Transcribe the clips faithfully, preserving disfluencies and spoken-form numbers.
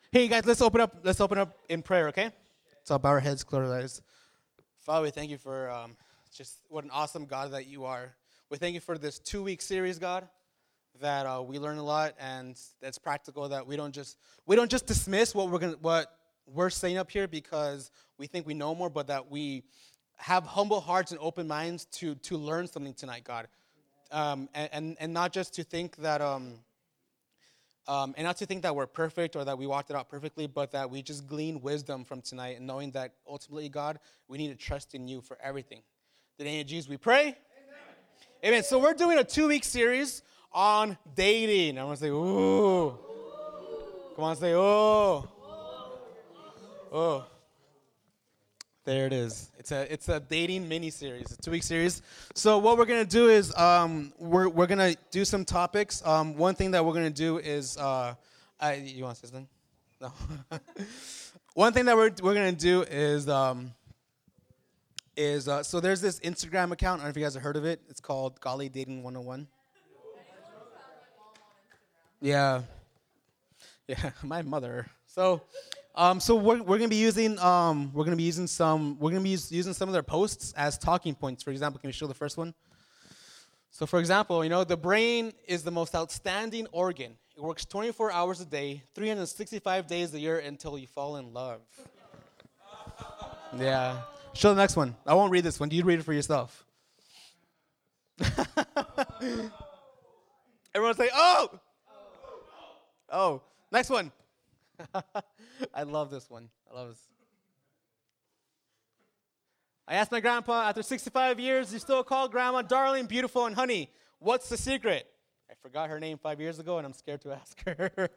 Hey guys, let's open up. Let's open up in prayer, okay? So bow our heads, close our eyes. Father, we thank you for um, just what an awesome God that you are. We thank you for this two-week series, God, that uh, we learn a lot and that's practical. That we don't just we don't just dismiss what we're gonna what we're saying up here because we think we know more, but that we have humble hearts and open minds to to learn something tonight, God, um, and, and and not just to think that. Um, Um, and not to think that we're perfect or that we walked it out perfectly, but that we just glean wisdom from tonight and knowing that ultimately, God, we need to trust in you for everything. In the name of Jesus, we pray. Amen. Amen. So we're doing a two-week series on dating. I want to say, ooh. Come on, say, oh. Oh. There it is. It's a it's a dating mini series, a two-week series. So what we're gonna do is um, we're we're gonna do some topics. Um, one thing that we're gonna do is uh, I, you want to say something? No. One thing that we're we're gonna do is um, is uh, so there's this Instagram account. I don't know if you guys have heard of it. It's called Golly Dating one oh one. Yeah. Yeah, my mother. So. Um, so we're we're gonna be using um, we're gonna be using some we're gonna be use, using some of their posts as talking points. For example, can we show the first one? So, for example, you know the brain is the most outstanding organ. It works twenty-four hours a day, three hundred sixty-five days a year until you fall in love. Yeah. Show the next one. I won't read this one. You read it for yourself. Everyone say, "Oh, oh." Next one. I love this one. I love this. I asked my grandpa, after sixty-five years, you still call grandma darling, beautiful, and honey. What's the secret? I forgot her name five years ago, and I'm scared to ask her.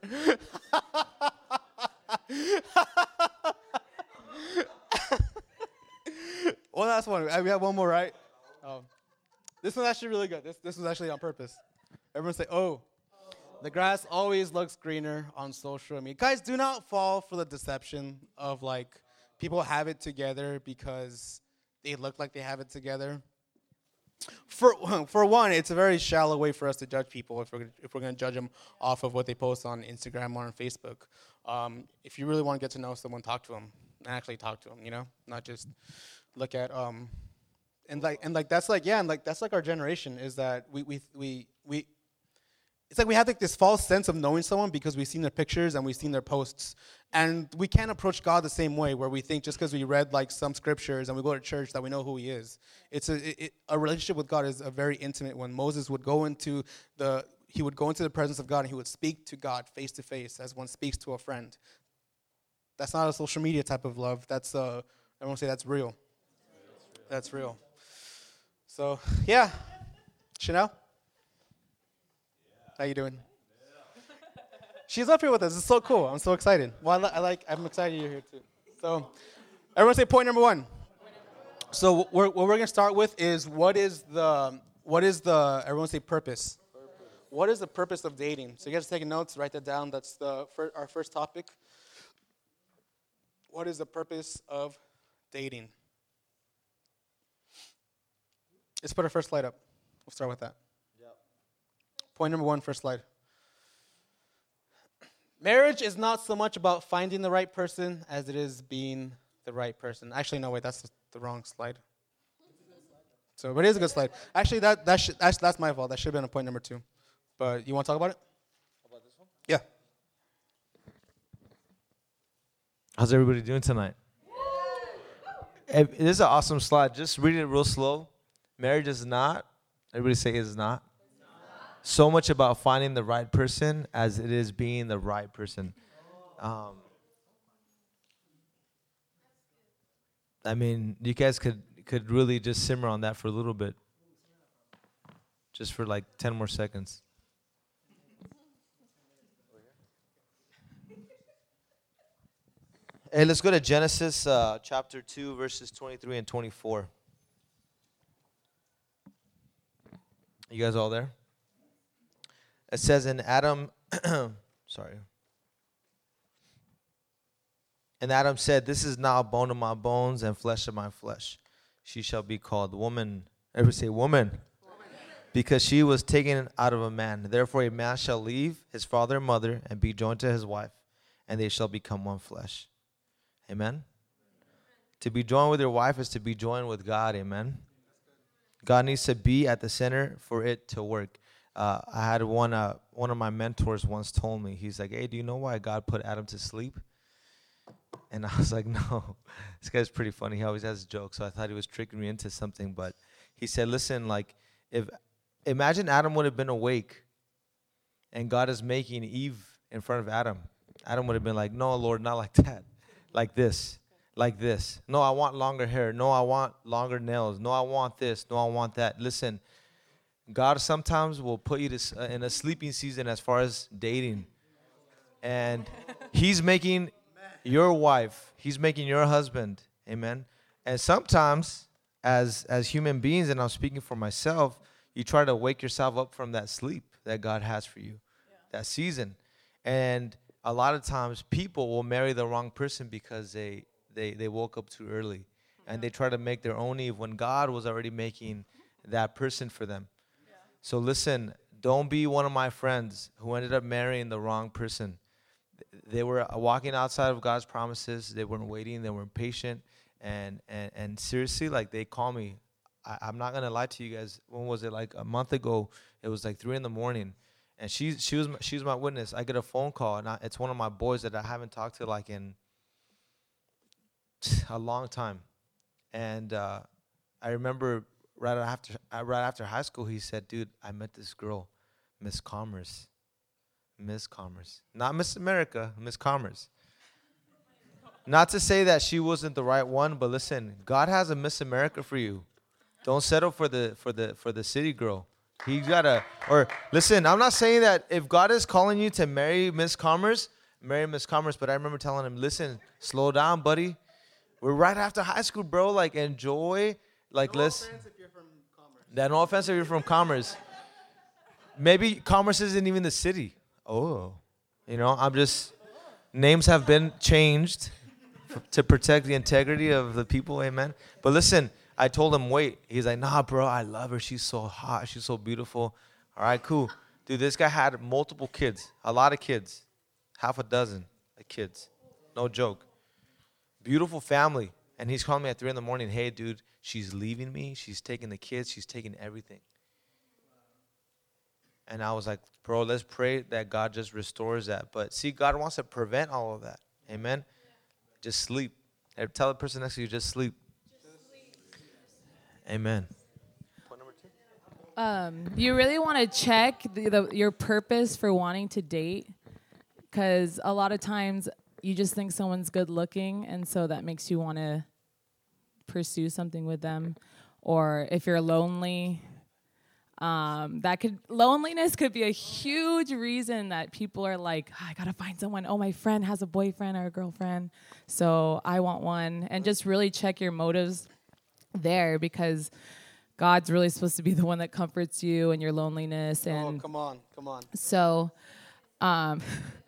One last one. We have one more, right? Oh. This one's actually really good. This, this was actually on purpose. Everyone say, oh. The grass always looks greener on social media. Guys, do not fall for the deception of, like, people have it together because they look like they have it together. For for one, it's a very shallow way for us to judge people if we're, if we're going to judge them off of what they post on Instagram or on Facebook. Um, if you really want to get to know someone, talk to them. Actually talk to them, you know? Not just look at... Um, and, like, and like that's like, yeah, and like that's like our generation is that we... we, we, we It's like we have like this false sense of knowing someone because we've seen their pictures and we've seen their posts. And we can't approach God the same way where we think just because we read like some scriptures and we go to church that we know who he is. It's a, it, a relationship with God is a very intimate one. Moses would go into the, he would go into the presence of God and he would speak to God face to face as one speaks to a friend. That's not a social media type of love. That's, uh, I won't say that's real. That's real. So, yeah. Chanel? How you doing? She's up here with us. It's so cool. I'm so excited. Well, I, li- I like. I'm excited you're here too. So, everyone say point number one. So, we're, what we're gonna start with is what is the what is the everyone say purpose. purpose. What is the purpose of dating? So, you guys take notes. Write that down. That's the fir- our first topic. What is the purpose of dating? Let's put our first slide up. We'll start with that. Point number one, first slide. Marriage is not so much about finding the right person as it is being the right person. Actually, no, wait, that's the wrong slide. So, but it is a good slide. Actually, that, that should, that's, that's my fault. That should have been a point number two. But you want to talk about it? About this one? Yeah. How's everybody doing tonight? Hey, this is an awesome slide. Just read it real slow. Marriage is not, everybody say it is not. So much about finding the right person as it is being the right person. Um, I mean, you guys could could really just simmer on that for a little bit. Just for like ten more seconds. Hey, let's go to Genesis uh, chapter two, verses twenty-three and twenty-four. You guys all there? It says in Adam, sorry. And Adam said, this is now bone of my bones and flesh of my flesh. She shall be called woman. Everybody say woman. Woman. Because she was taken out of a man. Therefore a man shall leave his father and mother and be joined to his wife. and they shall become one flesh. Amen? To be joined with your wife is to be joined with God. Amen? God needs to be at the center for it to work. Uh, I had one uh, one of my mentors once told me, he's like, hey, do you know why God put Adam to sleep? And I was like, no. This guy's pretty funny. He always has jokes, so I thought he was tricking me into something. But he said, listen, like, if imagine Adam would have been awake and God is making Eve in front of Adam. Adam would have been like, no, Lord, not like that. Like this. Like this. No, I want longer hair. No, I want longer nails. No, I want this. No, I want that. Listen, God sometimes will put you to, uh, in a sleeping season as far as dating. And he's making your wife, he's making your husband. Amen. And sometimes as as human beings, and I'm speaking for myself, you try to wake yourself up from that sleep that God has for you, yeah. that season. And a lot of times people will marry the wrong person because they they, they woke up too early. Yeah. And they try to make their own Eve when God was already making that person for them. Yeah. So listen, don't be one of my friends who ended up marrying the wrong person. They were walking outside of God's promises. They weren't waiting. They weren't patient. And and, and seriously, like, they call me. I, I'm not going to lie to you guys. When was it? Like a month ago. It was like three in the morning. And she, she, was, she was my witness. I get a phone call, and I, it's one of my boys that I haven't talked to like in a long time. And uh, I remember right after, right after high school, he said, dude, I met this girl, Miss Commerce. Miss Commerce. Not Miss America, Miss Commerce. Not to say that she wasn't the right one, but listen, God has a Miss America for you. Don't settle for the for the for the city girl. He gotta or listen, I'm not saying that if God is calling you to marry Miss Commerce, marry Miss Commerce, but I remember telling him, listen, slow down, buddy. We're right after high school, bro. Like, enjoy. Like, no let's offense if you're from Commerce. That no offense if you're from Commerce. Maybe Commerce isn't even the city. Oh, you know, I'm just, names have been changed f- to protect the integrity of the people, amen. But listen, I told him, wait. He's like, nah, bro, I love her. She's so hot. She's so beautiful. All right, cool. Dude, this guy had multiple kids, a lot of kids, half a dozen of kids. No joke. Beautiful family. And he's calling me at three in the morning, hey, dude, she's leaving me. She's taking the kids. She's taking everything. And I was like, bro, let's pray that God just restores that. But see, God wants to prevent all of that. Amen? Just sleep. Tell the person next to you, just sleep. Just sleep. Amen. Point number two. Um, you really want to check the, the, your purpose for wanting to date. Because a lot of times you just think someone's good looking, and so that makes you want to pursue something with them. Or if you're lonely, Um, that could loneliness could be a huge reason that people are like, oh, I gotta find someone. Oh, my friend has a boyfriend or a girlfriend, so I want one. And just really check your motives there, because God's really supposed to be the one that comforts you in your loneliness. And oh, come on, come on. So, um,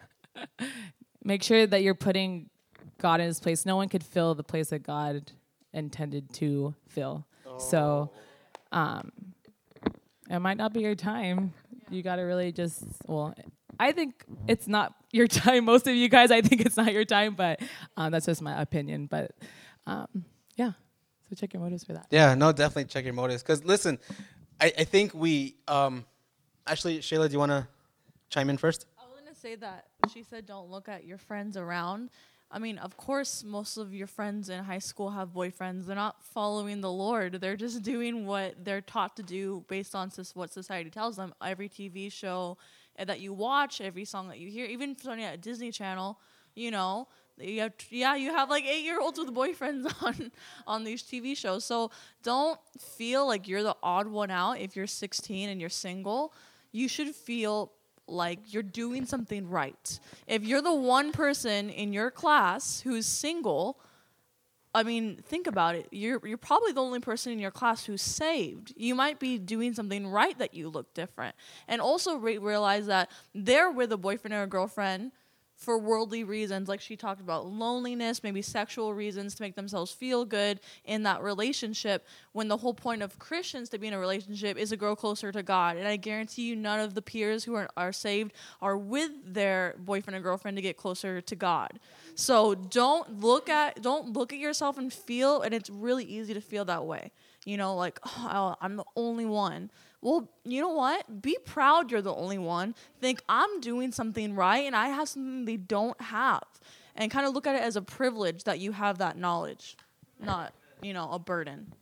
make sure that you're putting God in His place. No one could fill the place that God intended to fill. Oh. So, um. It might not be your time. You got to really just, well, I think it's not your time. Most of you guys, I think it's not your time, but um, that's just my opinion. But um, yeah, so check your motives for that. Yeah, no, definitely check your motives. Because listen, I, I think we, um, actually, Shayla, do you want to chime in first? I was going to say that she said don't look at your friends around. I mean, of course, most of your friends in high school have boyfriends. They're not following the Lord. They're just doing what they're taught to do based on what society tells them. Every T V show that you watch, every song that you hear, even starting at Disney Channel, you know, you have, yeah, you have like eight-year-olds with boyfriends on, on these T V shows. So don't feel like you're the odd one out if you're sixteen and you're single. You should feel like you're doing something right. If you're the one person in your class who's single, I mean, think about it. You're you're probably the only person in your class who's saved. You might be doing something right that you look different. And also re- realize that they're with a boyfriend or a girlfriend for worldly reasons, like she talked about, loneliness, maybe sexual reasons to make themselves feel good in that relationship, when the whole point of Christians to be in a relationship is to grow closer to God. And I guarantee you none of the peers who are, are saved are with their boyfriend and girlfriend to get closer to God. So don't look at don't look at yourself and feel, and it's really easy to feel that way. You know, like, oh, I'm the only one. Well, you know what? Be proud you're the only one. Think I'm doing something right and I have something they don't have. And kind of look at it as a privilege that you have that knowledge, not, you know, a burden.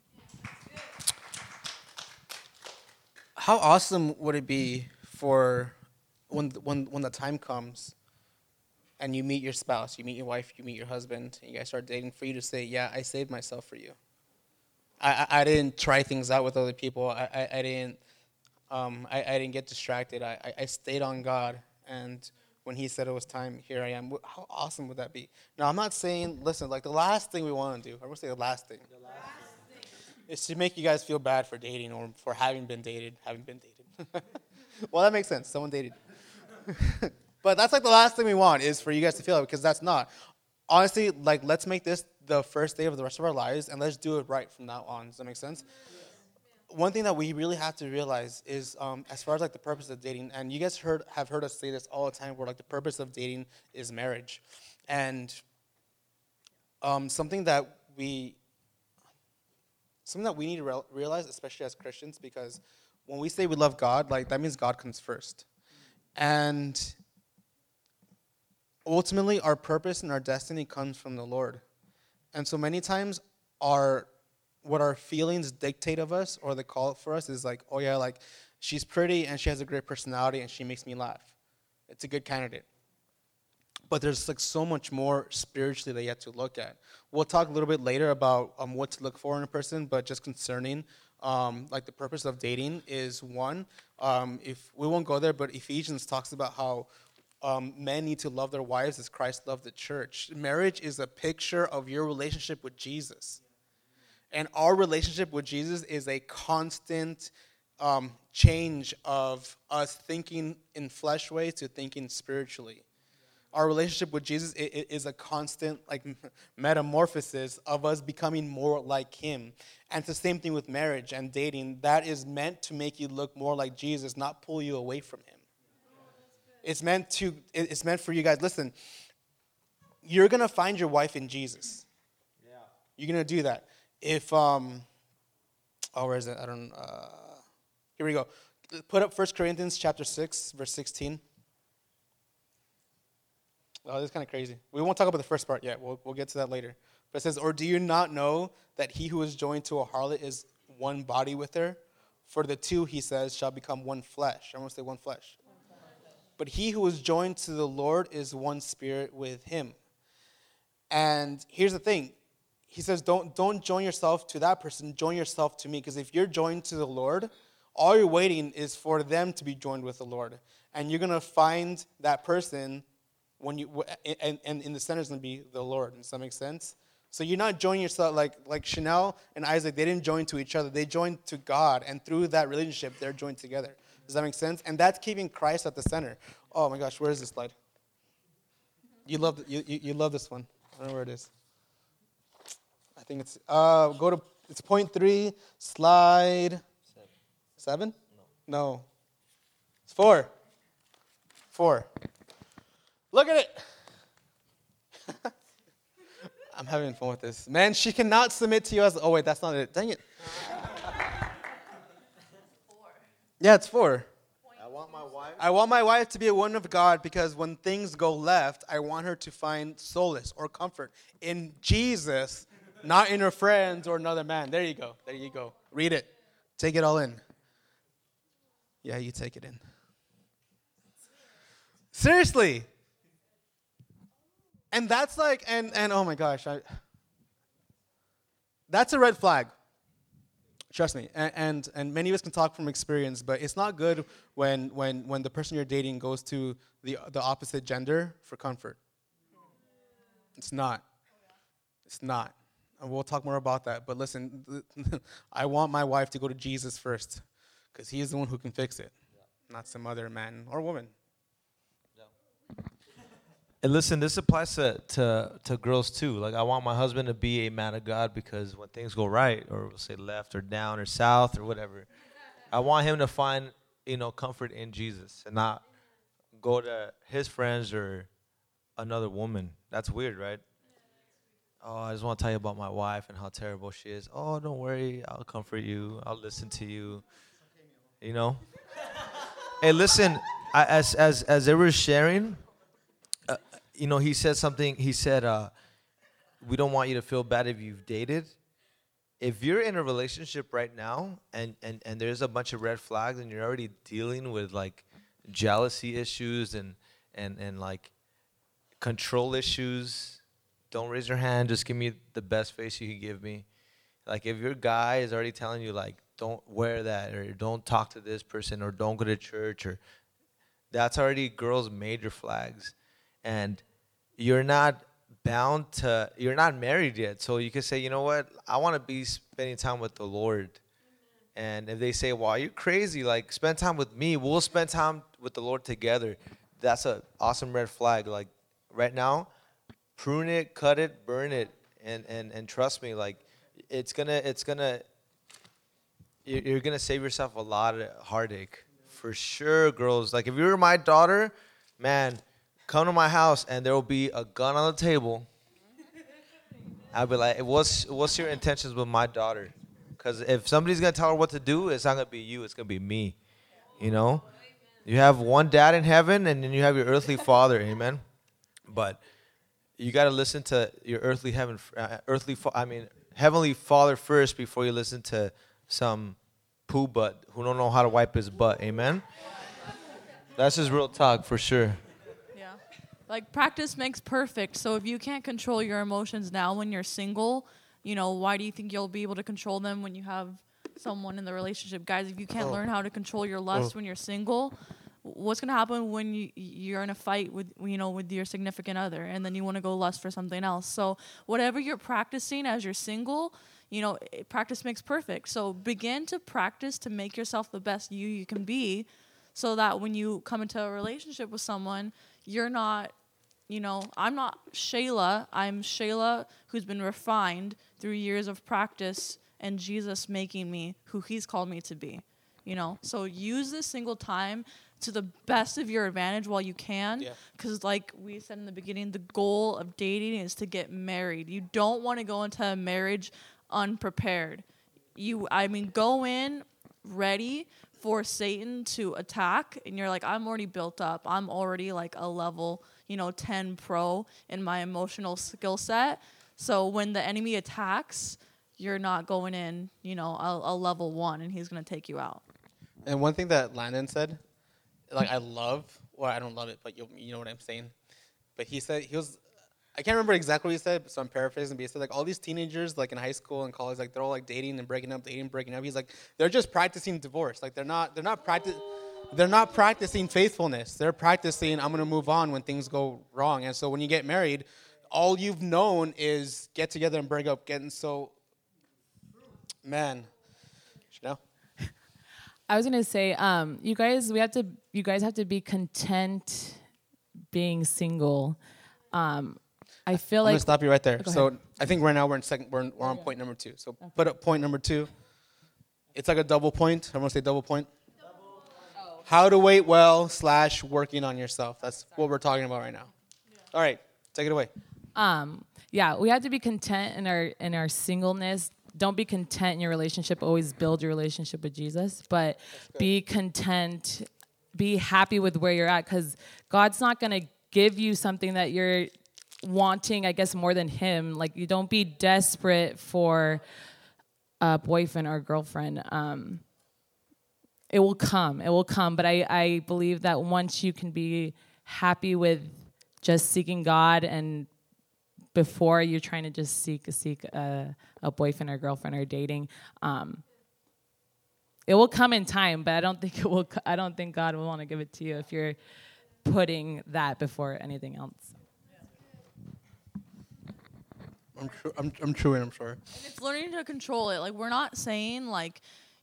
How awesome would it be for when when when the time comes and you meet your spouse, you meet your wife, you meet your husband, and you guys start dating, for you to say, yeah, I saved myself for you. I, I, I didn't try things out with other people. I, I, I didn't um, I, I didn't get distracted. I, I, I stayed on God, and when he said it was time, here I am. How awesome would that be? Now, I'm not saying, listen, like the last thing we want to do, I will say the last thing, the last thing, is to make you guys feel bad for dating or for having been dated, having been dated. Well, that makes sense. Someone dated. But that's like the last thing we want, is for you guys to feel it, because that's not. Honestly, like, let's make this the first day of the rest of our lives, and let's do it right from now on. Does that make sense? One thing that we really have to realize is, um, as far as like the purpose of dating, and you guys heard have heard us say this all the time, where like the purpose of dating is marriage, and um, something that we something that we need to re- realize, especially as Christians, because when we say we love God, like that means God comes first, and ultimately our purpose and our destiny comes from the Lord, and so many times our what our feelings dictate of us, or the call for us, is like, oh yeah, like she's pretty and she has a great personality and she makes me laugh. It's a good candidate. But there's like so much more spiritually that you have to look at. We'll talk a little bit later about um, what to look for in a person, but just concerning um, like the purpose of dating is one. Um, if we won't go there, but Ephesians talks about how um, men need to love their wives as Christ loved the church. Marriage is a picture of your relationship with Jesus. And our relationship with Jesus is a constant um, change of us thinking in flesh ways to thinking spiritually. Our relationship with Jesus is a constant like metamorphosis of us becoming more like him. And it's the same thing with marriage and dating. That is meant to make you look more like Jesus, not pull you away from him. It's meant to. It's meant for you guys. Listen, you're gonna find your wife in Jesus. Yeah. You're gonna do that. If, um, oh, where is it? I don't, uh, here we go. Put up First Corinthians chapter six, verse sixteen. Oh, this is kind of crazy. We won't talk about the first part yet. We'll, we'll get to that later. But it says, or do you not know that he who is joined to a harlot is one body with her? For the two, he says, shall become one flesh. I want to say one flesh. But he who is joined to the Lord is one spirit with him. And here's the thing. He says, don't, don't join yourself to that person. Join yourself to me. Because if you're joined to the Lord, all you're waiting is for them to be joined with the Lord. And you're going to find that person when you, and, and in the center is going to be the Lord. Does that make sense? So you're not joining yourself like, like Chanel and Isaac. They didn't join to each other. They joined to God. And through that relationship, they're joined together. Does that make sense? And that's keeping Christ at the center. Oh, my gosh. Where is this slide? You love, you, you, you love this one. I don't know where it is. I think it's, uh, go to, it's point three, slide seven. Seven? No. No. It's four. Four. Look at it. I'm having fun with this. Man, she cannot submit to you as, oh wait, that's not it. Dang it. Four. Yeah, it's four. I want my wife. I want my wife to be a woman of God because when things go left, I want her to find solace or comfort in Jesus, not in her friends or another man. There you go. There you go. Read it. Take it all in. Yeah, you take it in. Seriously. And that's like, and, and oh my gosh, I, that's a red flag. Trust me. And, and and many of us can talk from experience, but it's not good when when when the person you're dating goes to the the opposite gender for comfort. It's not. It's not. And we'll talk more about that. But listen, I want my wife to go to Jesus first, because he is the one who can fix it, yeah. Not some other man or woman. Yeah. And listen, this applies to, to to girls too. Like I want my husband to be a man of God because when things go right, or we'll say left or down or south or whatever, I want him to find, you know, comfort in Jesus and not go to his friends or another woman. That's weird, right? Oh, I just want to tell you about my wife and how terrible she is. Oh, don't worry, I'll comfort you. I'll listen to you. You know. Hey, listen. I, as as as they were sharing. Uh, you know, he said something. He said, uh, "We don't want you to feel bad if you've dated. If you're in a relationship right now, and and and there's a bunch of red flags, and you're already dealing with like jealousy issues and and and like control issues, don't raise your hand. Just give me the best face you can give me. Like if your guy is already telling you like, don't wear that, or don't talk to this person, or don't go to church, or that's already girls' major flags." And you're not bound to, you're not married yet. So you can say, you know what, I want to be spending time with the Lord. And if they say, well, you're crazy, like spend time with me, we'll spend time with the Lord together. That's an awesome red flag. Like right now, prune it, cut it, burn it. And, and, and trust me, like it's going to, it's going to, you're going to save yourself a lot of heartache. For sure, girls. Like if you were my daughter, man, come to my house and there will be a gun on the table. I'll be like, what's what's your intentions with my daughter? Because if somebody's going to tell her what to do, it's not going to be you. It's going to be me. You know? You have one dad in heaven and then you have your earthly father. Amen? But you got to listen to your earthly heaven, uh, earthly, fa- I mean, heavenly father first before you listen to some poo butt who don't know how to wipe his butt. Amen? That's just real talk for sure. Like, practice makes perfect. So if you can't control your emotions now when you're single, you know, why do you think you'll be able to control them when you have someone in the relationship? Guys, if you can't oh. learn how to control your lust oh. when you're single, what's going to happen when you, you're in a fight with, you know, with your significant other and then you want to go lust for something else? So whatever you're practicing as you're single, you know, practice makes perfect. So begin to practice to make yourself the best you you can be so that when you come into a relationship with someone, you're not, you know, I'm not Shayla. I'm Shayla who's been refined through years of practice and Jesus making me who he's called me to be, you know. So use this single time to the best of your advantage while you can. Because yeah. like we said in the beginning, the goal of dating is to get married. You don't want to go into a marriage unprepared. You, I mean, go in ready for Satan to attack. And you're like, I'm already built up. I'm already like a level, you know, ten pro in my emotional skill set. So when the enemy attacks, you're not going in, you know, a, a level one, and he's going to take you out. And one thing that Landon said, like I love, well, I don't love it, but you you know what I'm saying. But he said, he was, I can't remember exactly what he said, so I'm paraphrasing, but he said like all these teenagers like in high school and college, like they're all like dating and breaking up, dating, breaking up. He's like, they're just practicing divorce. Like they're not, they're not practice. They're not practicing faithfulness. They're practicing, I'm going to move on when things go wrong. And so when you get married, all you've known is get together and break up. Getting so, man, you know? I was going to say, um, you guys, we have to, you guys have to be content being single. Um, I feel I'm like. I'm going to stop you right there. Go so ahead. I think right now we're in second, we're, in, we're on point number two. So okay. Put up point number two. It's like a double point. Everyone say double point. How to wait well slash working on yourself. That's what we're talking about right now. Yeah. All right, take it away. Um, yeah, we have to be content in our in our singleness. Don't be content in your relationship. Always build your relationship with Jesus, but be content. Be happy with where you're at, because God's not going to give you something that you're wanting, I guess, more than Him. Like, you don't be desperate for a boyfriend or girlfriend. Um, It will come. It will come. But I, I believe that once you can be happy with just seeking God, and before you're trying to just seek seek a, a boyfriend or girlfriend or dating, um, it will come in time. But I don't think it will. I don't think God will want to give it to you if you're putting that before anything else. I'm true. I'm I'm true, and I'm sure. And it's learning to control it. Like, we're not saying like,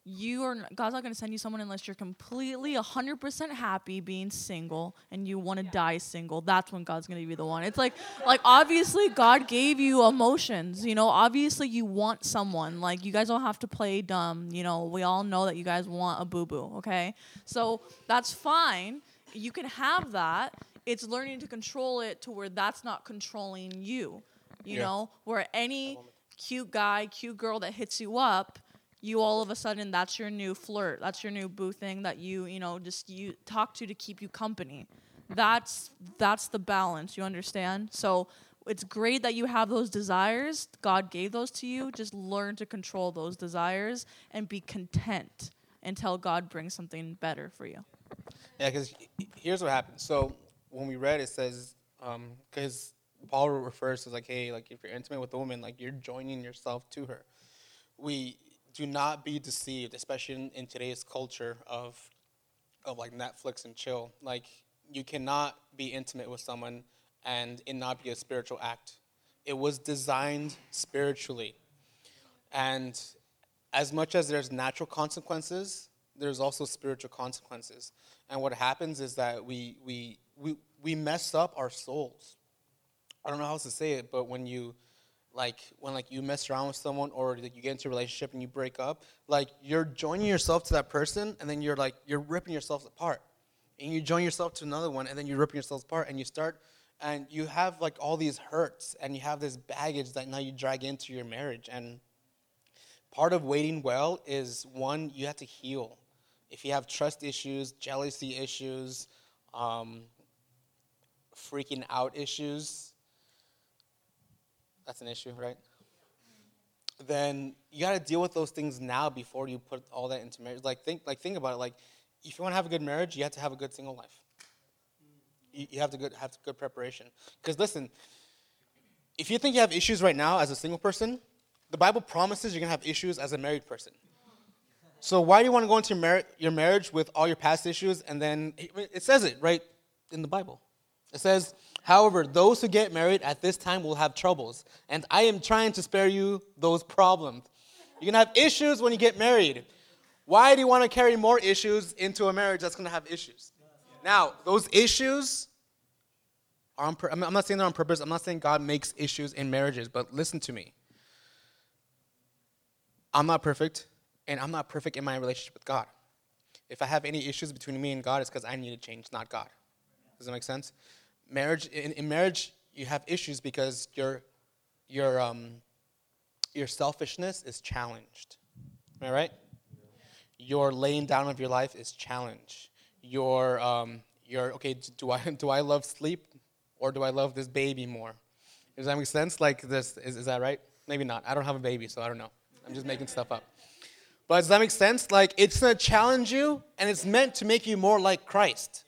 you are n- God's not going to send you someone unless you're completely one hundred percent happy being single and you want to die single. That's when God's going to be the one. It's like like obviously God gave you emotions, you know, obviously you want someone. Like you guys don't have to play dumb, you know. We all know that you guys want a boo-boo, okay? So that's fine. You can have that. It's learning to control it to where that's not controlling you. You Yeah. know, where any cute guy, cute girl that hits you up, you all of a sudden, that's your new flirt. That's your new boo thing that you, you know, just you talk to to keep you company. That's that's the balance, you understand? So it's great that you have those desires. God gave those to you. Just learn to control those desires and be content until God brings something better for you. Yeah, because here's what happens. So when we read, it says, because Paul refers to like, hey, like if you're intimate with a woman, like you're joining yourself to her. We do not be deceived, especially in, in today's culture of of like Netflix and chill. Like you cannot be intimate with someone and it not be a spiritual act. It was designed spiritually. And as much as there's natural consequences, there's also spiritual consequences. And what happens is that we we we we mess up our souls. I don't know how else to say it, but when you like when like you mess around with someone or like you get into a relationship and you break up, like you're joining yourself to that person and then you're like you're ripping yourselves apart. And you join yourself to another one and then you're ripping yourselves apart and you start and you have like all these hurts and you have this baggage that now you drag into your marriage. And part of waiting well is one, you have to heal. If you have trust issues, jealousy issues, um, freaking out issues, that's an issue, right? Then you got to deal with those things now before you put all that into marriage. Like think, like think about it. Like if you want to have a good marriage, you have to have a good single life. You, you have to good, have good preparation. Because listen, if you think you have issues right now as a single person, the Bible promises you're gonna have issues as a married person. So why do you want to go into your, mar- your marriage with all your past issues? And then it says it right in the Bible. It says, however, those who get married at this time will have troubles, and I am trying to spare you those problems. You're going to have issues when you get married. Why do you want to carry more issues into a marriage that's going to have issues? Now, those issues are on pur- I'm not saying they're on purpose. I'm not saying God makes issues in marriages, but listen to me. I'm not perfect, and I'm not perfect in my relationship with God. If I have any issues between me and God, it's because I need to change, not God. Does that make sense? Marriage in, in marriage, you have issues because your your um your selfishness is challenged. Am I right? Your laying down of your life is challenged. Your um your okay, do I do I love sleep or do I love this baby more? Does that make sense? Like this is, is that right? Maybe not. I don't have a baby, so I don't know. I'm just making stuff up. But does that make sense? Like it's gonna challenge you and it's meant to make you more like Christ.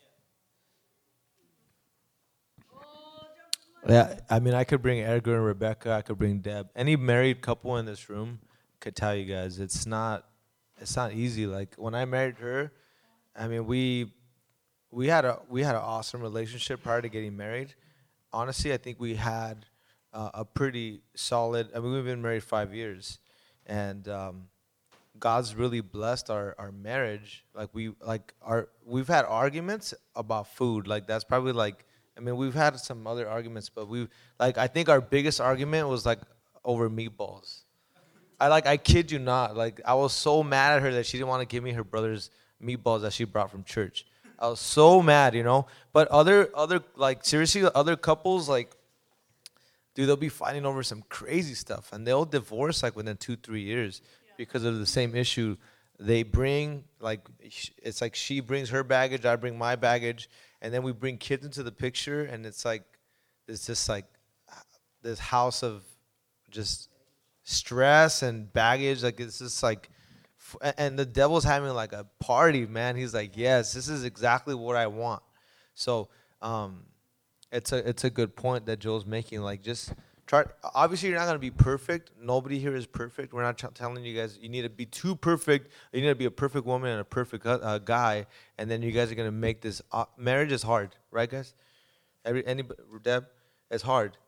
Yeah, I mean, I could bring Edgar and Rebecca. I could bring Deb. Any married couple in this room could tell you guys it's not, it's not easy. Like when I married her, I mean, we, we had a we had an awesome relationship prior to getting married. Honestly, I think we had uh, a pretty solid. I mean, we've been married five years, and um, God's really blessed our, our marriage. Like we like our we've had arguments about food. Like that's probably like. I mean, we've had some other arguments, but we like I think our biggest argument was like over meatballs. I like I kid you not, like I was so mad at her that she didn't want to give me her brother's meatballs that she brought from church. I was so mad, you know. But other other like seriously, other couples like, dude, they'll be fighting over some crazy stuff, and they'll divorce like within two three years because of the same issue. They bring like it's like she brings her baggage, I bring my baggage. And then we bring kids into the picture, and it's like, it's just like this house of just stress and baggage. Like, it's just like, and the devil's having like a party, man. He's like, yes, this is exactly what I want. So, um, it's a it's a good point that Joel's making. Like, just try. Obviously, you're not gonna be perfect. Nobody here is perfect. We're not t- telling you guys you need to be too perfect. You need to be a perfect woman and a perfect uh, guy, and then you guys are gonna make this. Uh, marriage is hard, right, guys? Every any Deb, it's hard.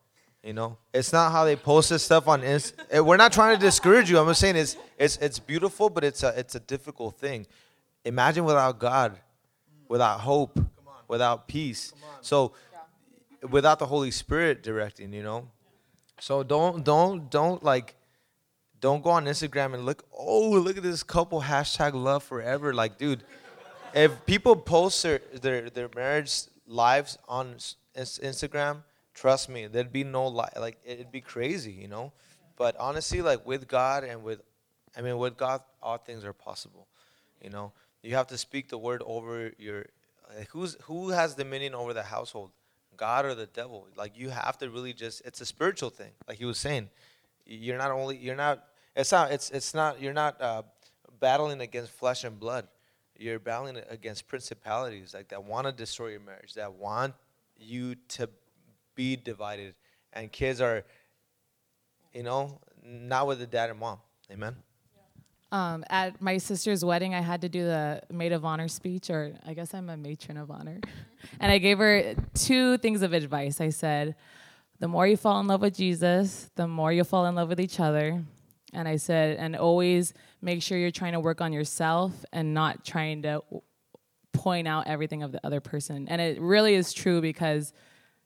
You know, it's not how they post this stuff on Inst. eh, We're not trying to discourage you. I'm just saying it's it's it's beautiful, but it's a it's a difficult thing. Imagine without God, without hope, without peace. So without the Holy Spirit directing, you know. So don't don't don't like don't go on Instagram and look, oh, look at this couple, hashtag love forever. Like, dude, if people post their their, their marriage lives on s- ins- Instagram, trust me, there'd be no li- like it'd be crazy, you know. But honestly, like with God and with, I mean, with God, all things are possible. You know, you have to speak the word over your. Like who's who has dominion over the household, God or the devil? Like you have to really just. It's a spiritual thing. Like he was saying, you're not only you're not. It's not. It's it's not. You're not uh, battling against flesh and blood. You're battling against principalities like that want to destroy your marriage, that want you to be divided, and kids are, you know, not with the dad and mom. Amen. Um, at my sister's wedding, I had to do the maid of honor speech, or I guess I'm a matron of honor. And I gave her two things of advice. I said, the more you fall in love with Jesus, the more you'll fall in love with each other. And I said, and always make sure you're trying to work on yourself and not trying to w- point out everything of the other person. And it really is true because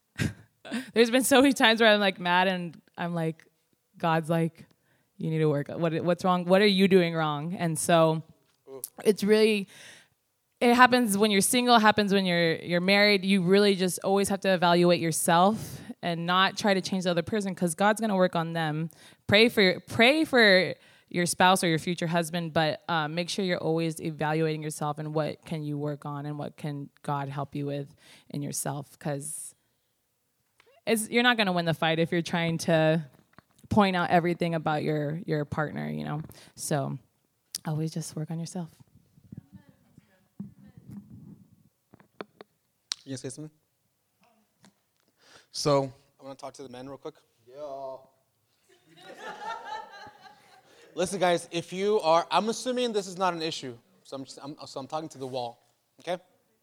there's been so many times where I'm like mad and I'm like, God's like, you need to work. What what's wrong? What are you doing wrong? And so it's really, it happens when you're single, it happens when you're you're married. You really just always have to evaluate yourself and not try to change the other person because God's gonna work on them. Pray for pray for your spouse or your future husband, but um, make sure you're always evaluating yourself and what can you work on and what can God help you with in yourself because it's you're not gonna win the fight if you're trying to point out everything about your your partner, you know. So always just work on yourself. You gonna say something? So I want to talk to the men real quick. Listen, guys, if you are, I'm assuming this is not an issue, so I'm just, I'm, so I'm talking to the wall, okay?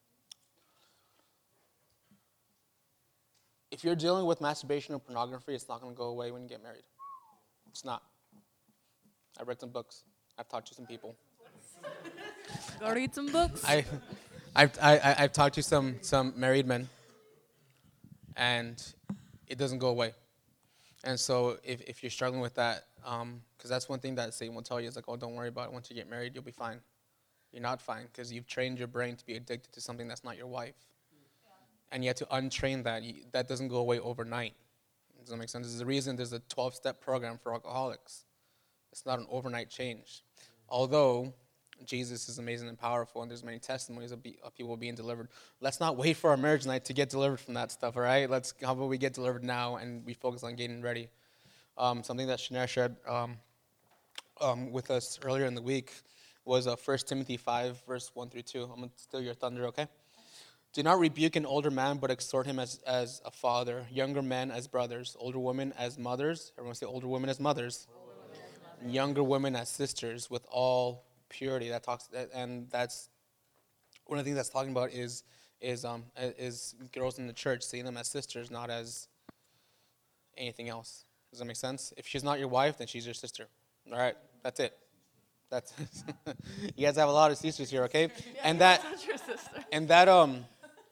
If you're dealing with masturbation or pornography, it's not going to go away when you get married. It's not. I read some books. I've talked to some people. Go read some books. I, I've, I, I- I've talked to some, some married men, and it doesn't go away. And so if, if you're struggling with that, because that's one thing that Satan will tell you is like, oh, don't worry about it. Once you get married, you'll be fine. You're not fine because you've trained your brain to be addicted to something that's not your wife. And you have to untrain that. You, that doesn't go away overnight. Does that make sense? There's a reason there's a twelve-step program for alcoholics. It's not an overnight change. Although Jesus is amazing and powerful, and there's many testimonies of, be, of people being delivered. Let's not wait for our marriage night to get delivered from that stuff, all right? Let's, how about we get delivered now and we focus on getting ready? Um, something that Shanair shared um, um, with us earlier in the week was uh, First Timothy five, verse one through two. I'm going to steal your thunder, okay? Do not rebuke an older man, but exhort him as, as a father, younger men as brothers, older women as mothers. Everyone say older women as mothers. Women as mothers. Younger women as sisters with all purity. That talks, and that's one of the things that's talking about is is um is girls in the church, seeing them as sisters, not as anything else. Does that make sense? If she's not your wife, then she's your sister. All right, that's it. That's you guys have a lot of sisters here, okay? Yeah, and that that's your sister. and that um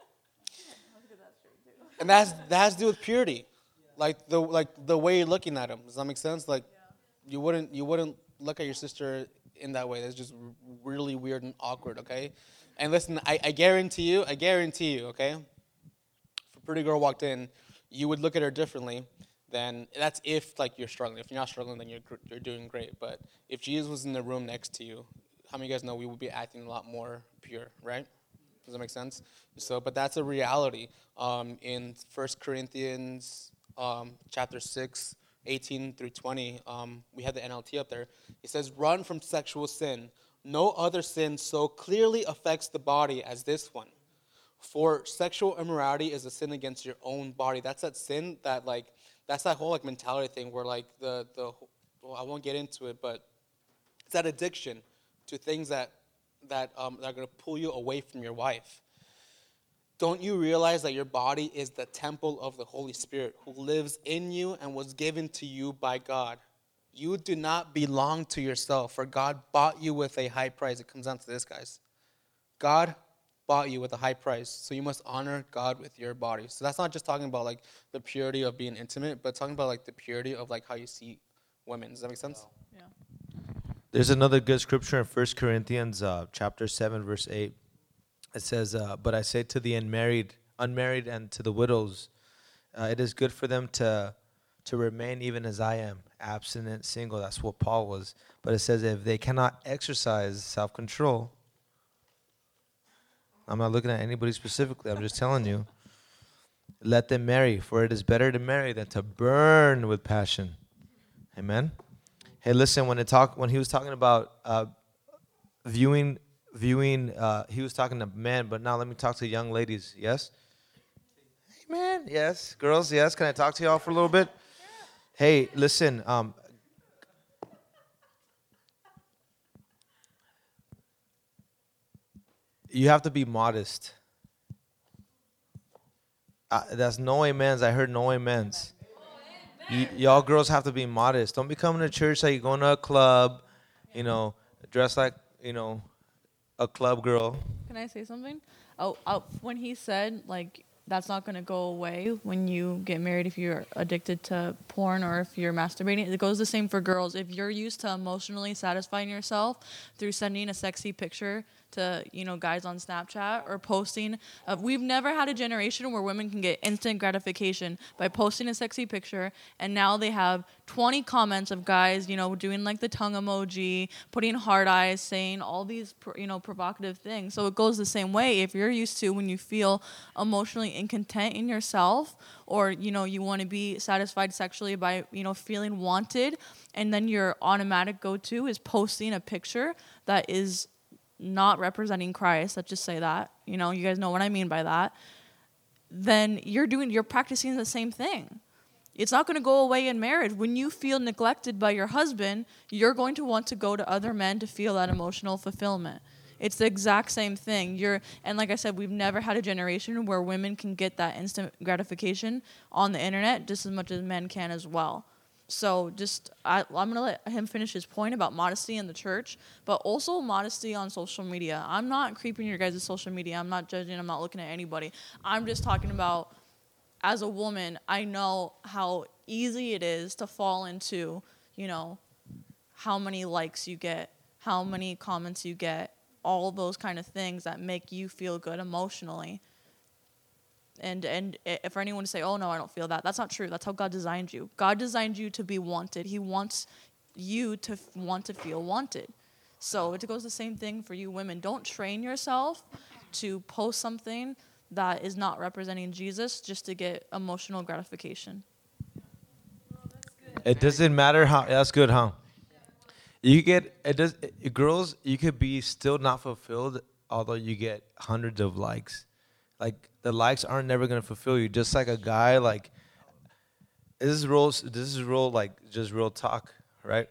and that's that has to do with purity, like the like the way you're looking at them. Does that make sense? Like you wouldn't you wouldn't look at your sister in that way. That's just really weird and awkward, okay? And listen, I, I guarantee you, I guarantee you, okay? If a pretty girl walked in, you would look at her differently. Then that's if like you're struggling. If you're not struggling, then you're you're doing great. But if Jesus was in the room next to you, how many of you guys know we would be acting a lot more pure, right? Does that make sense? So, but that's a reality. Um, in First Corinthians um, chapter six, eighteen through twenty, um, we have the N L T up there. It says, "Run from sexual sin. No other sin so clearly affects the body as this one. For sexual immorality is a sin against your own body." That's that sin that like that's that whole like mentality thing where like the the well, I won't get into it, but it's that addiction to things that that um, that are going to pull you away from your wife. don't you realize that your body is the temple of the Holy Spirit who lives in you and was given to you by God? You do not belong to yourself, for God bought you with a high price. It comes down to this, guys. God bought you with a high price, so you must honor God with your body. So that's not just talking about like the purity of being intimate, but talking about like the purity of like how you see women. Does that make sense? Yeah. There's another good scripture in First Corinthians uh, chapter seven, verse eight. It says, uh, but I say to the unmarried, unmarried and to the widows, uh, it is good for them to to remain even as I am, abstinent, single. That's what Paul was. But it says if they cannot exercise self-control, I'm not looking at anybody specifically, I'm just telling you, let them marry, for it is better to marry than to burn with passion. Amen? Hey, listen, when it talk, when he was talking about uh, viewing Viewing, uh, he was talking to men, but now let me talk to young ladies. Yes? Amen. Yes. Girls, yes. Can I talk to y'all for a little bit? Hey, listen. Um, you have to be modest. Uh, that's no amens. I heard no amens. Y- y'all girls have to be modest. Don't be coming to church like you're going to a club, you know, dress like, you know, a club girl. Can I say something? Oh, oh, when he said, like, that's not going to go away when you get married if you're addicted to porn or if you're masturbating. It goes the same for girls. If you're used to emotionally satisfying yourself through sending a sexy picture to, you know, guys on Snapchat or posting. Uh, we've never had a generation where women can get instant gratification by posting a sexy picture, and now they have twenty comments of guys, you know, doing like the tongue emoji, putting heart eyes, saying all these, you know, provocative things. So it goes the same way. If you're used to when you feel emotionally incontent in yourself, or, you know, you want to be satisfied sexually by, you know, feeling wanted, and then your automatic go-to is posting a picture that is not representing Christ, let's just say that, you know, you guys know what I mean by that, then you're doing, you're practicing the same thing. It's not going to go away in marriage. When you feel neglected by your husband, you're going to want to go to other men to feel that emotional fulfillment. It's the exact same thing. You're, and like I said, we've never had a generation where women can get that instant gratification on the internet just as much as men can as well. So just, I, I'm going to let him finish his point about modesty in the church, but also modesty on social media. I'm not creeping your guys' social media. I'm not judging. I'm not looking at anybody. I'm just talking about, as a woman, I know how easy it is to fall into, you know, how many likes you get, how many comments you get, all those kind of things that make you feel good emotionally. And and if for anyone to say, oh, no, I don't feel that, that's not true. That's how God designed you. God designed you to be wanted. He wants you to f- want to feel wanted. So it goes the same thing for you women. Don't train yourself to post something that is not representing Jesus just to get emotional gratification. It doesn't matter how. That's good, huh? You get it. Does it, girls? You could be still not fulfilled, although you get hundreds of likes. Like the likes aren't never gonna fulfill you. Just like a guy, like this is real. This is real. Like just real talk, right?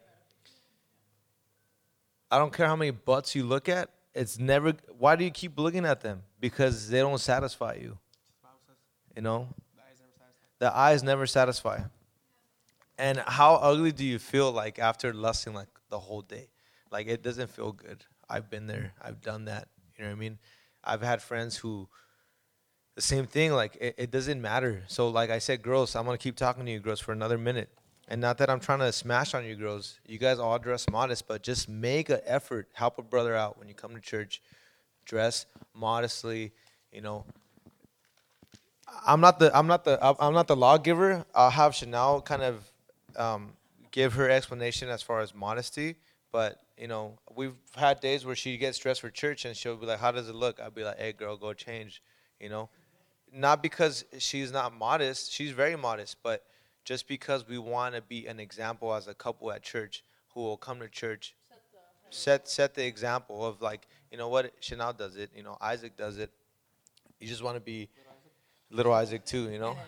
I don't care how many butts you look at. It's never. Why do you keep looking at them? Because they don't satisfy you. You know, the eyes never satisfy. And how ugly do you feel like after lusting like the whole day? Like it doesn't feel good. I've been there. I've done that. You know what I mean? I've had friends who, the same thing, like it, it doesn't matter. So like I said, girls, I'm going to keep talking to you girls for another minute. And not that I'm trying to smash on you girls. You guys all dress modest, but just make an effort. Help a brother out when you come to church. Dress modestly, you know. I'm not the I'm not the I'm not the lawgiver. I'll have Chanel kind of um, give her explanation as far as modesty. But you know, we've had days where she gets dressed for church and she'll be like, "How does it look?" I'll be like, "Hey, girl, go change." You know, not because she's not modest. She's very modest, but just because we want to be an example as a couple at church who will come to church, set set the example of like, you know what, Chanel does it. You know, Isaac does it. You just want to be little Isaac too, you know?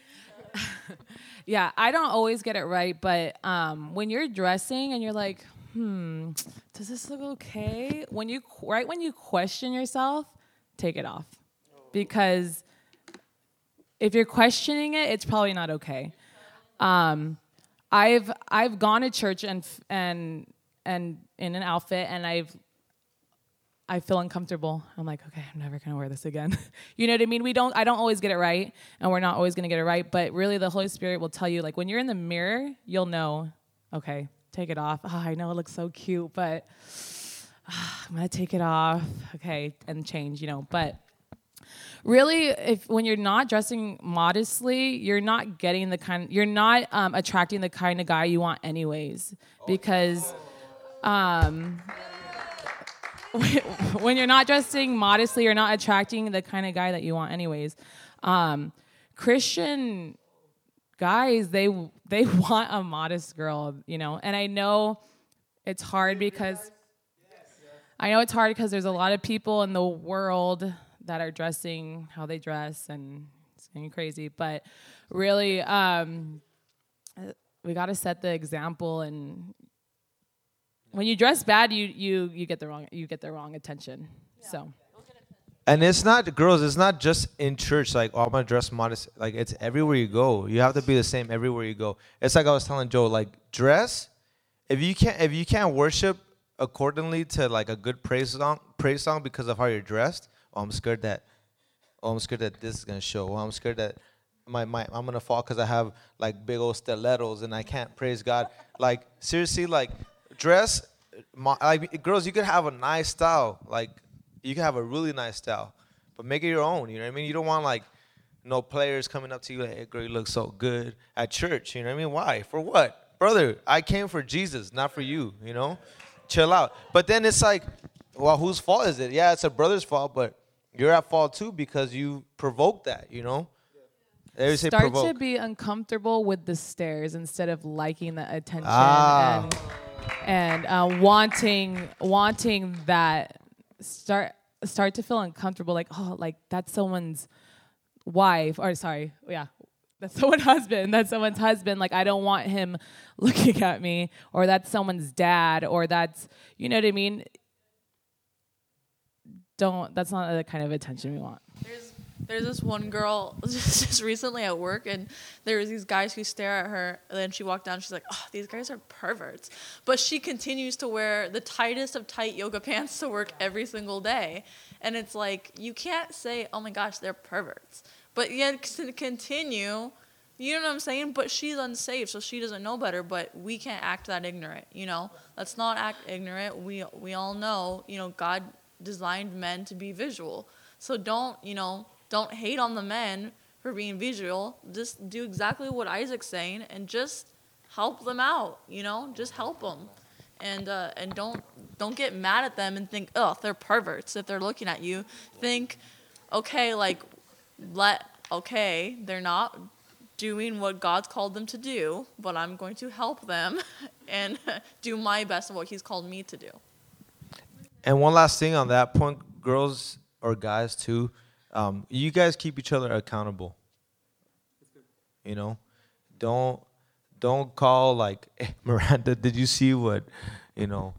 Yeah, I don't always get it right, but um, when you're dressing and you're like, hmm, does this look okay? When you right when you question yourself, take it off. because if you're questioning it, it's probably not okay. Um, I've I've gone to church and and and in an outfit, and I've I feel uncomfortable. I'm like, okay, I'm never gonna wear this again. You know what I mean? We don't. I don't always get it right, and we're not always gonna get it right. But really, the Holy Spirit will tell you, like when you're in the mirror, you'll know. Okay, take it off. Oh, I know it looks so cute, but oh, I'm gonna take it off. Okay, and change. You know, but really, if when you're not dressing modestly, you're not getting the kind. You're not um, attracting the kind of guy you want, anyways, because. Um, when you're not dressing modestly, you're not attracting the kind of guy that you want anyways. Um, Christian guys, they they want a modest girl, you know. And I know it's hard because I know it's hard because there's a lot of people in the world that are dressing how they dress, and it's getting crazy. But really, um, we got to set the example, and when you dress bad, you you you get the wrong you get the wrong attention. Yeah. So, and it's not girls. It's not just in church. Like, oh, I'm gonna dress modest. Like, it's everywhere you go. You have to be the same everywhere you go. It's like I was telling Joe. Like, dress. If you can't if you can't worship accordingly to like a good praise song praise song because of how you're dressed. Oh, I'm scared that. Oh, I'm scared that this is gonna show. Oh, I'm scared that my my I'm gonna fall because I have like big old stilettos and I can't praise God. Like, seriously, like. Dress, like girls, you could have a nice style. Like, you can have a really nice style, but make it your own. You know what I mean? You don't want like no players coming up to you like, "Hey, girl, you look so good at church." You know what I mean? Why? For what, brother? I came for Jesus, not for you. You know, chill out. But then it's like, well, whose fault is it? Yeah, it's a brother's fault, but you're at fault too because you provoked that. You know. They say Start provoke. to be uncomfortable with the stares instead of liking the attention Ah. and. And uh, wanting wanting that start start to feel uncomfortable, like, oh, like that's someone's wife, or sorry, yeah, that's someone's husband. That's someone's husband. Like, I don't want him looking at me, or that's someone's dad, or that's, you know what I mean. Don't. That's not the kind of attention we want. There's There's this one girl just, just recently at work, and there was these guys who stare at her, and then she walked down, she's like, oh, these guys are perverts. But she continues to wear the tightest of tight yoga pants to work every single day. And it's like, you can't say, oh my gosh, they're perverts. But yet to continue, you know what I'm saying? But she's unsafe, so she doesn't know better, but we can't act that ignorant, you know? Let's not act ignorant. We we all know, you know, God designed men to be visual. So don't, you know, don't hate on the men for being visual. Just do exactly what Isaac's saying and just help them out, you know? Just help them. And uh, and don't don't get mad at them and think, oh, they're perverts if they're looking at you. Think, okay, like, let, okay, they're not doing what God's called them to do, but I'm going to help them and do my best of what he's called me to do. And one last thing on that point, girls or guys too, um, you guys keep each other accountable. You know, don't don't call like, hey, Miranda, did you see what, you know,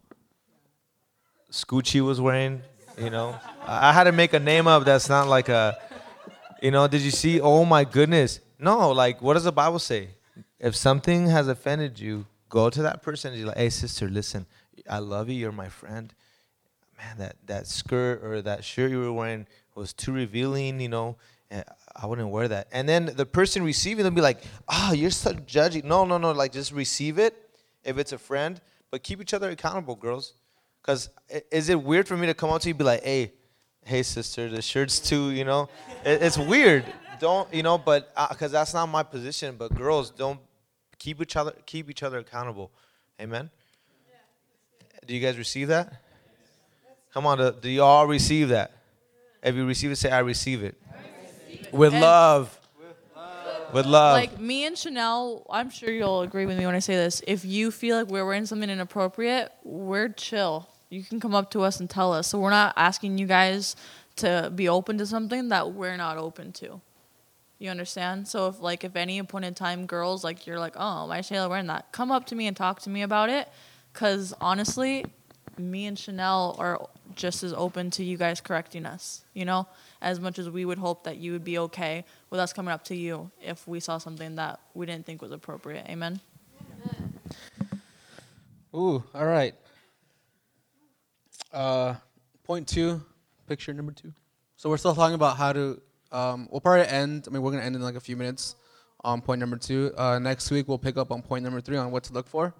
Scoochie was wearing? You know, I had to make a name up that's not like a, you know, did you see? Oh my goodness. No, like, what does the Bible say? If something has offended you, go to that person and you're like, hey, sister, listen, I love you. You're my friend. Man, that, that skirt or that shirt you were wearing was too revealing, you know. I wouldn't wear that. And then the person receiving them be like, oh, you're so judgy. No, no, no. Like, just receive it if it's a friend. But keep each other accountable, girls. Because is it weird for me to come up to you and be like, hey, hey, sister, the shirt's too, you know. It, it's weird. Don't, you know, but because uh, that's not my position. But girls, don't keep each other keep each other accountable. Amen. Yeah. Do you guys receive that? Come on, do, do you all receive that? If you receive it, say, I receive it. I receive it. With, love. With love. With love. Like me and Chanel, I'm sure you'll agree with me when I say this. If you feel like we're wearing something inappropriate, we're chill. You can come up to us and tell us. So we're not asking you guys to be open to something that we're not open to. You understand? So if like if any point in time, girls, like you're like, oh, why is Shayla wearing that? Come up to me and talk to me about it. Because honestly, me and Chanel are just as open to you guys correcting us, you know, as much as we would hope that you would be okay with us coming up to you if we saw something that we didn't think was appropriate. Amen. Ooh, all right. Uh, point two, picture number two. So we're still talking about how to, um, we'll probably end, I mean, we're going to end in like a few minutes on point number two. Uh, next week, we'll pick up on point number three on what to look for.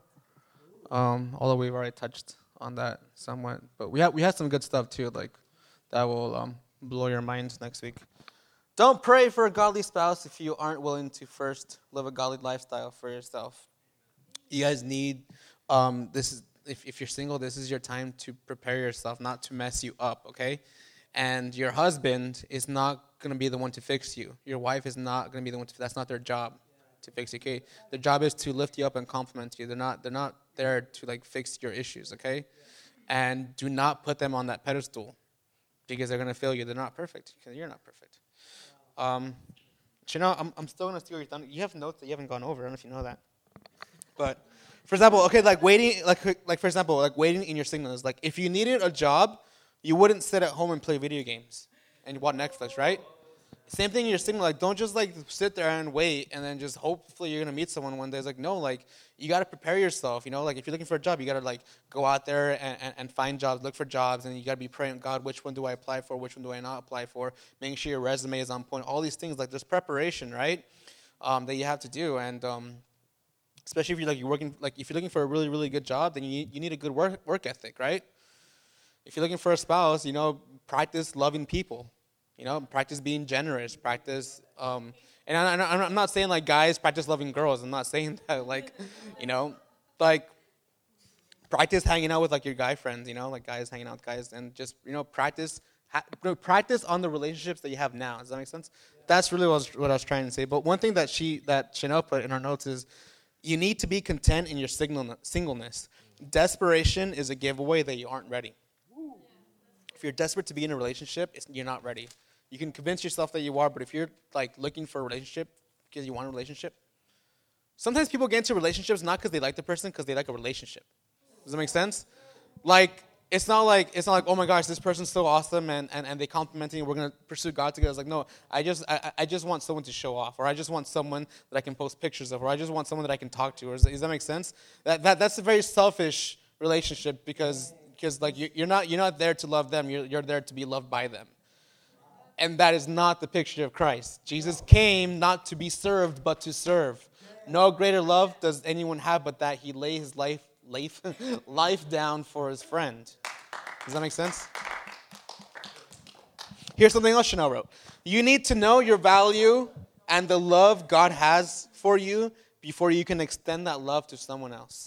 Um, although we've already touched on that somewhat. But we have, we have some good stuff too, like that will um, blow your minds next week. Don't pray for a godly spouse if you aren't willing to first live a godly lifestyle for yourself. You guys need, um, this is, if, if you're single, this is your time to prepare yourself, not to mess you up, okay? And your husband is not going to be the one to fix you. Your wife is not going to be the one to, that's not their job to fix you, okay? Their job is to lift you up and compliment you. They're not, they're not there to like fix your issues, okay? And do not put them on that pedestal because they're going to fail you. They're not perfect because you're not perfect. Um, Chanel, I'm, I'm still going to steal your thunder. You have notes that you haven't gone over. I don't know if you know that. But, for example, okay, like waiting, like, like for example, like waiting in your singleness. Like, if you needed a job, you wouldn't sit at home and play video games and watch Netflix, right? Same thing in your single. Like, don't just, like, sit there and wait and then just hopefully you're going to meet someone one day. It's like, no, like, you got to prepare yourself, you know? Like, if you're looking for a job, you got to, like, go out there and, and, and find jobs, look for jobs, and you got to be praying, God, which one do I apply for? Which one do I not apply for? Making sure your resume is on point. All these things, like, there's preparation, right, um, that you have to do. And um, especially if you're, like, you're working, like, if you're looking for a really, really good job, then you need, you need a good work, work ethic, right? If you're looking for a spouse, you know, practice loving people. You know, practice being generous, practice, um, and I, I, I'm not saying, like, guys, practice loving girls. I'm not saying that, like, you know, like, practice hanging out with, like, your guy friends, you know, like, guys hanging out with guys, and just, you know, practice ha- practice on the relationships that you have now. Does that make sense? That's really what I, was, what I was trying to say. But one thing that she, that Chanel put in her notes is you need to be content in your singleness. Desperation is a giveaway that you aren't ready. If you're desperate to be in a relationship, it's, you're not ready. You can convince yourself that you are, but if you're, like, looking for a relationship because you want a relationship, sometimes people get into relationships not because they like the person, because they like a relationship. Does that make sense? Like, it's not like, it's not like, oh my gosh, this person's so awesome, and, and, and they compliment you, we're going to pursue God together. It's like, no, I just I, I just want someone to show off, or I just want someone that I can post pictures of, or I just want someone that I can talk to. Or does, does that make sense? That, that That's a very selfish relationship because, because like, you're not, you're not there to love them. You're, you're there to be loved by them. And that is not the picture of Christ. Jesus came not to be served, but to serve. No greater love does anyone have but that he lay his life, life, life down for his friend. Does that make sense? Here's something else Chanel wrote. You need to know your value and the love God has for you before you can extend that love to someone else.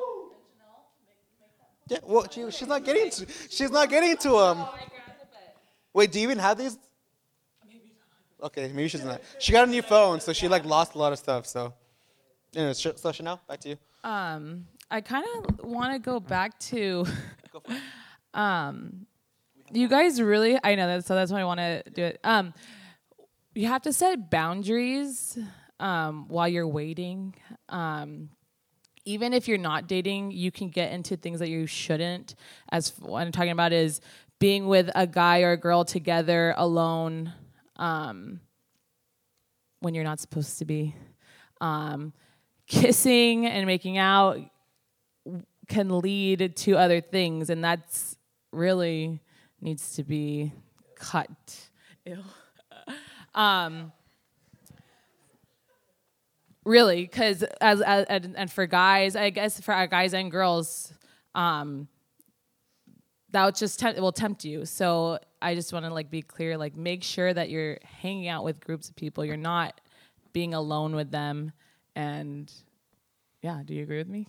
Yeah, well, she, she's not getting to, she's not getting to them. Um, Wait, do you even have these? Okay, maybe she's not. She got a new phone, so she, like, lost a lot of stuff. So, anyways, so Chanel, back to you. Um, I kind of want to go back to, Go for it. um, you guys really. I know that, so that's why I want to do it. Um, you have to set boundaries um, while you're waiting. Um, even if you're not dating, you can get into things that you shouldn't. As what I'm talking about is being with a guy or a girl together alone. Um, when you're not supposed to be. Um, kissing and making out can lead to other things, and that's really needs to be cut. Ew. um, really, because as, as and for guys, I guess for guys and girls, um, that will just tempt, it will tempt you. So I just want to, like, be clear, like, make sure that you're hanging out with groups of people. You're not being alone with them. And yeah, do you agree with me?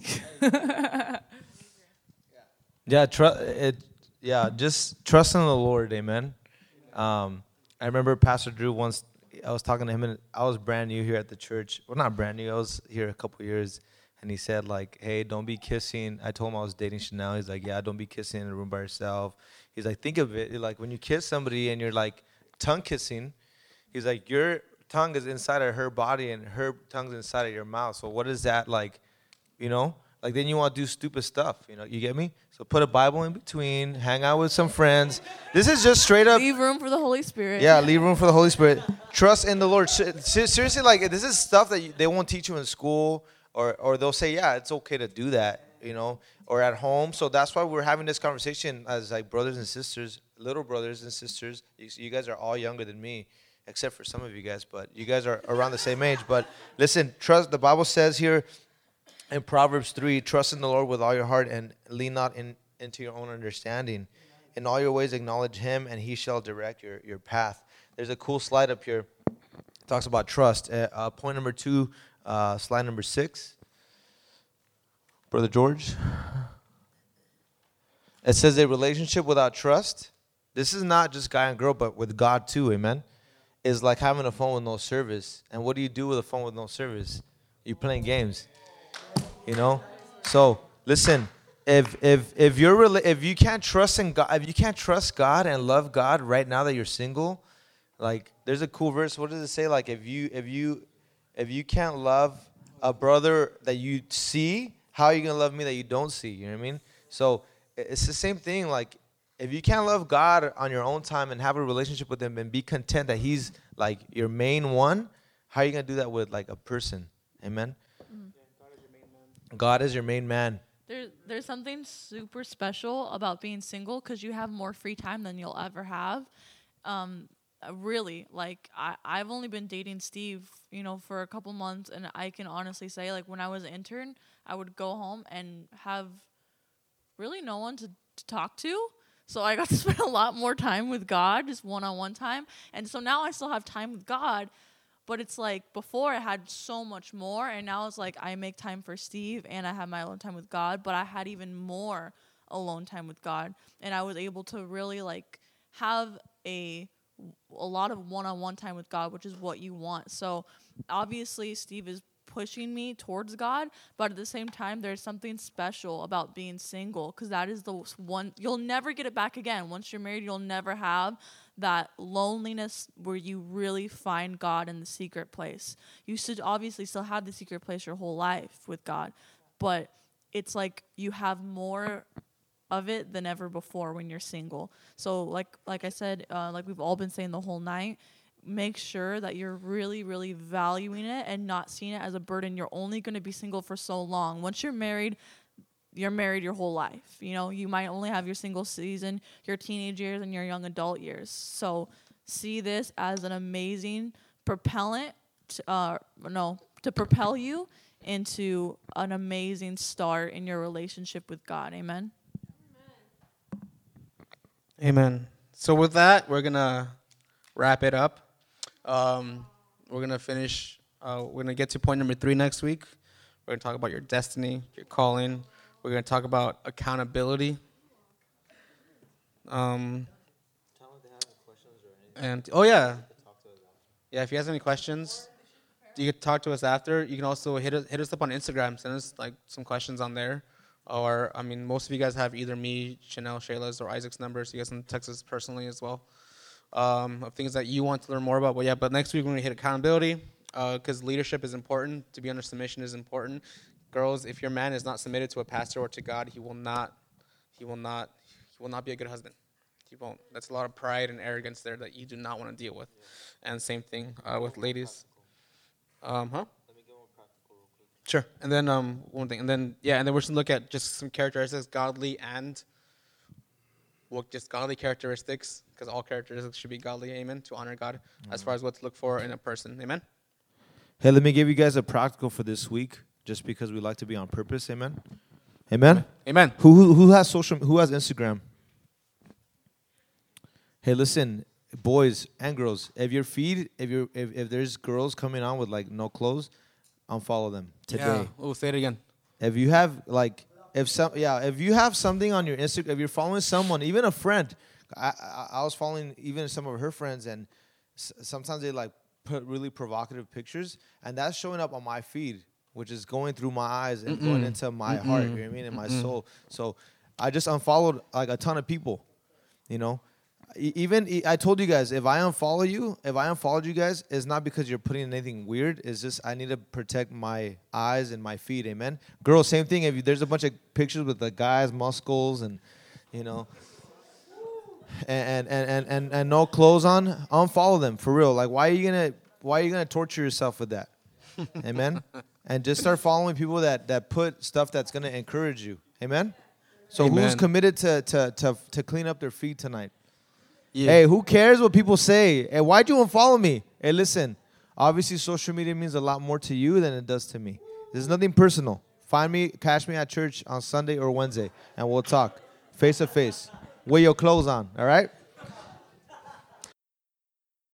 Yeah, tr- it. Yeah, just trust in the Lord, amen. Um, I remember Pastor Drew once. I was talking to him, and I was brand new here at the church. Well, not brand new. I was here a couple years, and he said, like, "Hey, don't be kissing." I told him I was dating Chanel. He's like, "Yeah, don't be kissing in a room by yourself." He's like, "Think of it, like, when you kiss somebody and you're, like, tongue kissing." He's like, "Your tongue is inside of her body, and her tongue's inside of your mouth. So what is that like? You know, like then you want to do stupid stuff. You know, you get me? So put a Bible in between, hang out with some friends. This is just straight up. Leave room for the Holy Spirit. Yeah, leave room for the Holy Spirit. Trust in the Lord. Seriously, like this is stuff that you, they won't teach you in school, or or they'll say, yeah, it's okay to do that, you know, or at home. So that's why we're having this conversation as like brothers and sisters, little brothers and sisters. You, you guys are all younger than me, except for some of you guys, but you guys are around the same age. But listen, trust. The Bible says here in Proverbs three, trust in the Lord with all your heart and lean not in, into your own understanding. In all your ways acknowledge him, and he shall direct your, your path. There's a cool slide up here. It talks about trust. Uh, uh, point number two, uh, slide number six. Brother George. It says a relationship without trust. This is not just guy and girl, but with God too, amen, is like having a phone with no service. And what do you do with a phone with no service? You're playing games. You know, so listen. If if if you're rela- if you can't trust in God, if you can't trust God and love God right now that you're single, like there's a cool verse. What does it say? Like if you if you if you can't love a brother that you see, how are you gonna love me that you don't see? You know what I mean? So it's the same thing. Like if you can't love God on your own time and have a relationship with Him and be content that He's like your main one, how are you gonna do that with like a person? Amen. God is your main man. There, there's something super special about being single because you have more free time than you'll ever have. Um, uh, really, like I, I've only been dating Steve, you know, for a couple months, and I can honestly say, like when I was an intern, I would go home and have really no one to, to talk to. So I got to spend a lot more time with God, just one-on-one time, and so now I still have time with God. But it's like before I had so much more, and now it's like I make time for Steve and I have my alone time with God, but I had even more alone time with God, and I was able to really like have a a lot of one-on-one time with God, which is what you want. So obviously Steve is pushing me towards God, but at the same time there's something special about being single because that is the one you'll never get it back again. Once you're married, you'll never have that loneliness where you really find God in the secret place. You should obviously still have the secret place your whole life with God, but it's like you have more of it than ever before when you're single. So like like I said, uh, like we've all been saying the whole night, make sure that you're really, really valuing it and not seeing it as a burden. You're only going to be single for so long. Once you're married, you're married your whole life. You know, you might only have your single season, your teenage years, and your young adult years. So see this as an amazing propellant, to, uh, no, to propel you into an amazing start in your relationship with God. Amen? Amen. So with that, we're going to wrap it up. Um, we're going to finish. Uh, we're going to get to point number three next week. We're going to talk about your destiny, your calling. We're going to talk about accountability. Um, and oh yeah, yeah. If you have any questions, you can talk to us after. You can also hit us, hit us up on Instagram. Send us like some questions on there. Or I mean, most of you guys have either me, Chanel, Shayla's, or Isaac's numbers. So you guys can text us personally as well. Um, of things that you want to learn more about. But yeah, but next week we're going to hit accountability because uh, leadership is important. To be under submission is important. Girls, if your man is not submitted to a pastor or to God, he will not, he will not, he will not be a good husband. He won't. That's a lot of pride and arrogance there that you do not want to deal with. And same thing uh, with ladies. Um, huh? Let me get more practical real quick. Sure. And then um, one thing, and then yeah, and then we're just gonna look at just some characteristics, godly and well, just godly characteristics, because all characteristics should be godly. Amen. To honor God, mm-hmm. As far as what to look for in a person. Amen. Hey, let me give you guys a practical for this week. Just because we like to be on purpose, amen? Amen? Amen. Who, who who has social, who has Instagram? Hey, listen, boys and girls, if your feed, if you if, if there's girls coming on with like no clothes, unfollow them today. Yeah. Oh, say it again. If you have like, if some, yeah, if you have something on your Instagram, if you're following someone, even a friend, I I, I was following even some of her friends, and s- sometimes they like put really provocative pictures, and that's showing up on my feed, which is going through my eyes and Mm-mm. going into my Mm-mm. heart, you know what I mean, and my Mm-mm. soul. So I just unfollowed like a ton of people, you know. E- Even e- I told you guys, if I unfollow you, if I unfollowed you guys, it's not because you're putting anything weird. It's just I need to protect my eyes and my feet. Amen. Girls, same thing. If you, there's a bunch of pictures with the guys' muscles and, you know, and and, and, and and no clothes on, unfollow them for real. Like, why are you gonna why are you gonna torture yourself with that? Amen. And just start following people that that put stuff that's gonna encourage you. Amen. So Amen. who's committed to to to to clean up their feet tonight? Yeah. Hey, who cares what people say? Hey, why'd you unfollow me? Hey, listen, obviously social media means a lot more to you than it does to me. There's nothing personal. Find me, catch me at church on Sunday or Wednesday, and we'll talk face to face with your clothes on, all right?